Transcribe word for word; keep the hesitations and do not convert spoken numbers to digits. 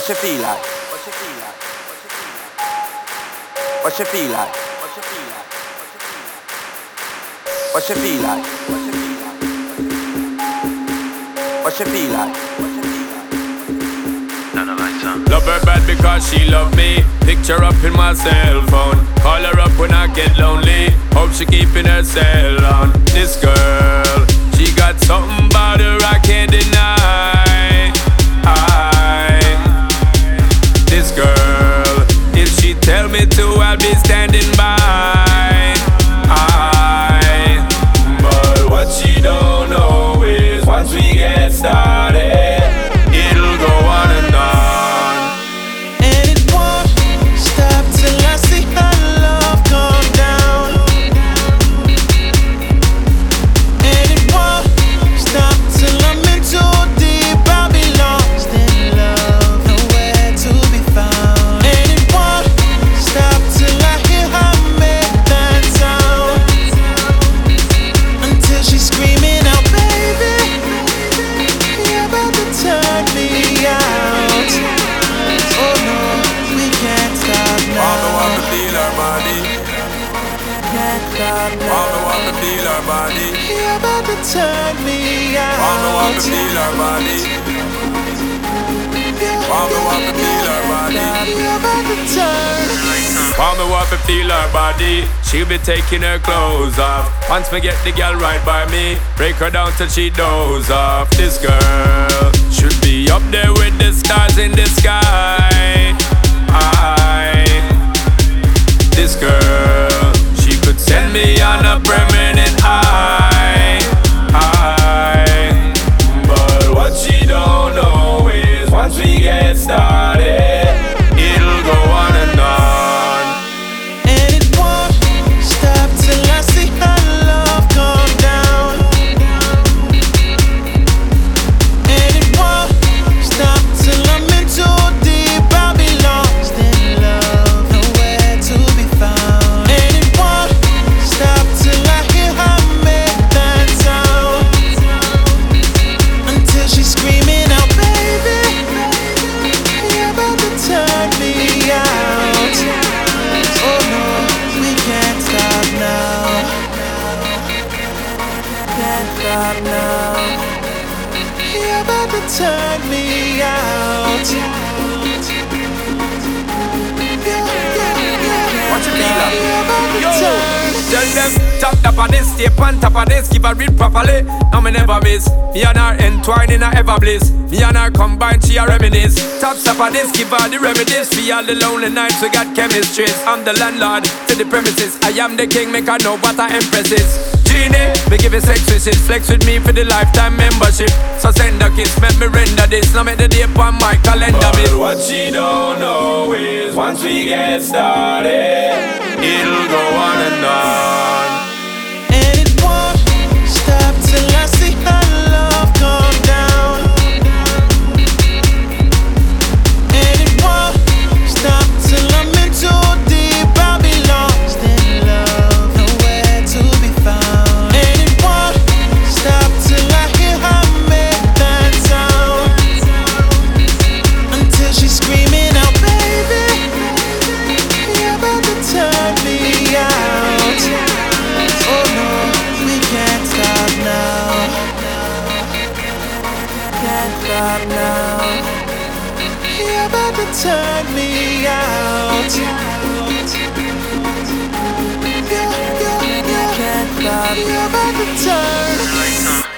What you feel like? What you feel like? What you feel like? What you feel like? What you feel like? What you feel like? What you feel like? What you feel like? None of my son. Love her bad because she love me. Picture up in my cell phone. Call her up when I get lonely. Hope she keeping her cell on. This girl, she got something about her I can't deny. I, this girl, if she tell me to, I'll be standing by. I, but what she don't know is once we get started, it'll go on and on. And it won't stop till I see her love come down. And it won't stop till I'm in too deep. I'll be lost in love, nowhere to be found. And it won't stop till I hear her make that sound, until she's screaming out, baby, you're about to turn me out. Oh no, we can't stop now. All the want to feel her body. Can't stop now. All the want to feel her body. You're about to turn me out. All the want to feel her body. All the want to feel her body. You're about to turn. All me want to feel her body. She'll be taking her clothes off. Once me get the girl right by me, break her down till she doze off. This girl should be up there with the stars in the sky. I, this girl, she could send me on a permanent high. I, but what she don't know is once we get started, it'll go on and on. And it won't stop till I see her love come down. And it won't stop till I'm in too deep. I'll be lost in love, nowhere to be found. And it won't stop till I hear her make that sound, until she's screaming out, baby, you're about to turn me out. Oh no, we can't stop now. Can't stop now. You're about to turn me out. What you feel like? You're about to Yo, turn. tell them top top of this, step on top of this, give her read properly. Now me never miss. Me and her entwine in a ever bliss. Me and her combine, she a reminisce. Top top of this, give her the remedies. For all the lonely nights, we got chemistry. I'm the landlord to the premises. I am the king, make her know what her empress is. Genie, me give you sex wishes. Flex with me for the lifetime membership. So send a kiss, make me render this. Now make the day on my calendar. But what she don't know is once we get started, it'll go on and on. And it won't stop till I see her love come down. And it won't stop till I'm in too deep. I'll be lost in love, nowhere to be found. And it won't stop till I hear her make that sound, until she's screaming out, baby, you're about to turn me out. Oh no, we can't stop now. Can't stop now. You're about to turn me out. Yeah, yeah, yeah. Can't stop. You're about to turn.